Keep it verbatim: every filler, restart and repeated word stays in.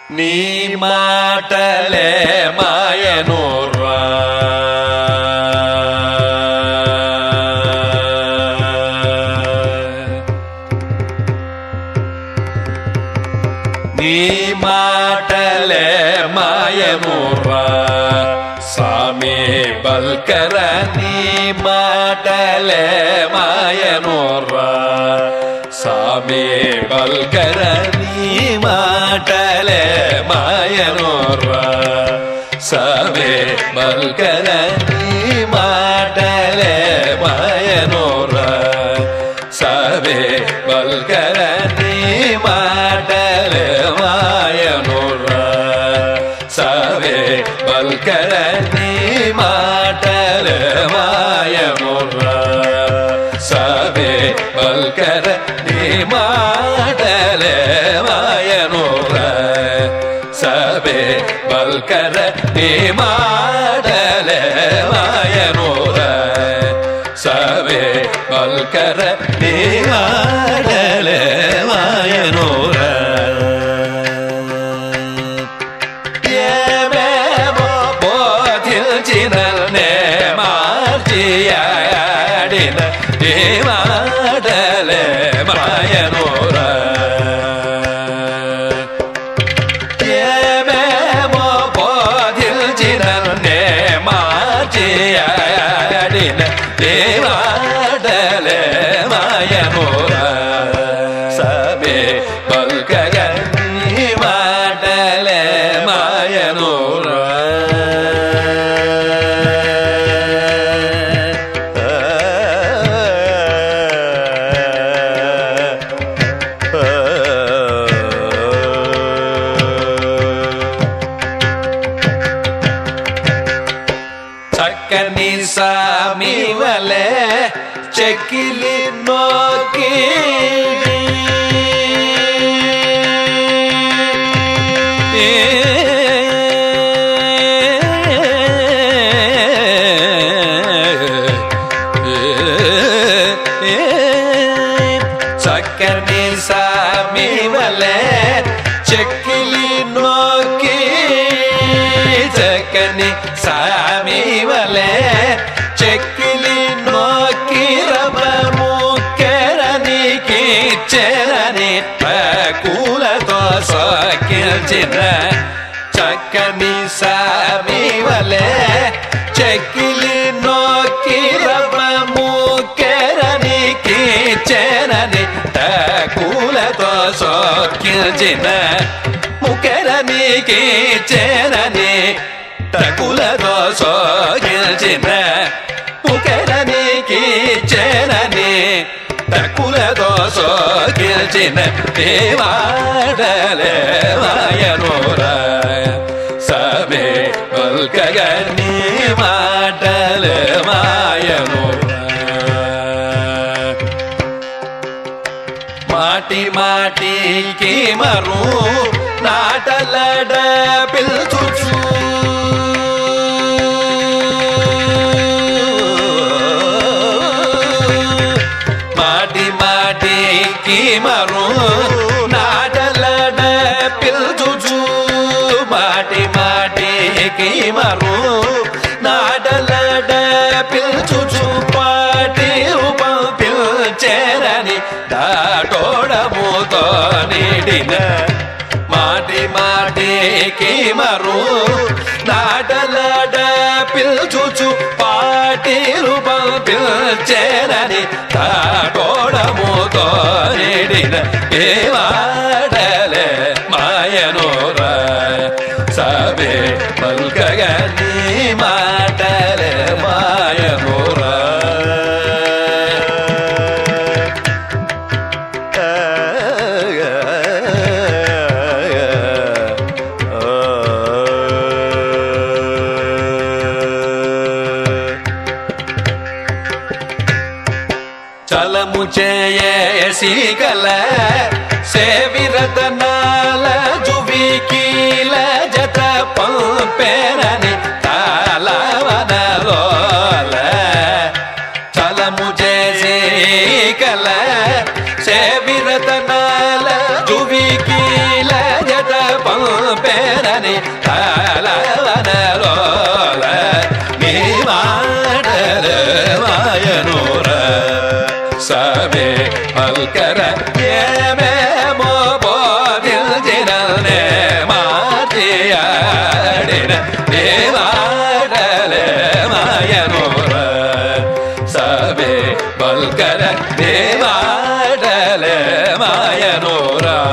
నీ మాటలే మాయనురా నీ మాటలే మాయనురా సామి బల్కర నీ మాటలే మాయనురా సామి బల్కర నీ మాటలే మాయనురా సామి బల్కర నీ మాటలే మాయనురా సామి బల్కర నీ మాటలే మాయనురా సామి బల్కర నీ మాటలే మాయనురా సామి బల్కర నీ మాటలే మాయనురా సామి బల్కర నీ మాటలే మాయనురా సామి బల్కర నీ మాటలే మాయనురా ఏమేమో బోధించిన నే మార్చియాడిన నీ మాటలే మాయనురా ఏమేమో బోధించిన నే మార్చియాడిన నీ మాటలే మాయనురా సామి బల్కర నీ మాటలే మాయనురా చక్కని సామి వలె చెక్కిలి నోకి చక్కని సామి వలె చెక్కిలి నోకి చక్కని సామి వలె చెక్కిలి నోకి రమము కెరనికి చెరని కూలతో సోకిల్చిన చక్కని సామి వలె చెక్కిలి నోకి రమము కెరనికి చెరని కూలతో సోకిల్చిన ముకెరనికి చెరని తకులతో సోకిల్చిన ముకెరనికి చెరని తకులతో సోకిల్చిన నీ మాటలే మాయనురా సామి బల్కర నీ మాటలే మాయనురా మాటి మాటికి మరు నాటలడ పిల్చుచు మాటి మాటికి మరు నాటలడ పిల్చుచు మాటి మాటికి మరు నాటలడ పిల్చుచు పాటి రూపం పిల్చెరని దాటోడముతో నీడిన మాటి మాటికి మరు నాటలడ పిల్చుచు పాటి రూపం పిల్చెరని దాటోడముతో నీడిన ఏ మాటలే మాయనురా సామి బల్కర నీ మాటలే మాయనురా చలము చేసి కల సేవిరతనాల జువికీల జత పంపేరని తాళవనలోల చలము చేసి కల సేవిరతనాల జువికీల జత పంప ಸಭೆ ಮಲ್ಕರ ಏಮೇಮೋ ಬೋದಿಲ್ ಜಿರಲ್ನೆ ಮಾತಿಯಾಡಿನ ದೇವಾಡಲೆ ಮಾಯನೂರ ಸಭೆ ಮಲ್ಕರ ದೇವಾಡಲೆ ಮಾಯನೂರ